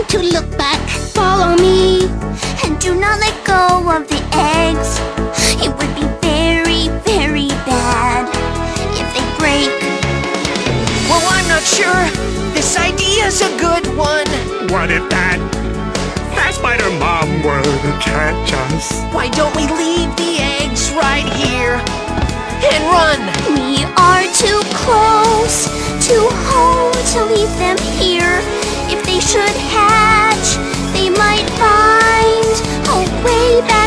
time to look back. Follow me, and do not let go of the eggs. It would be very, very bad if they break. Well, I'm not sure. This idea's a good one. What if that Fast Spider Mom were to catch us? Why don't we leave the eggs right here and run? We are too close to home to leave them here. If they should hatch, they might find a way back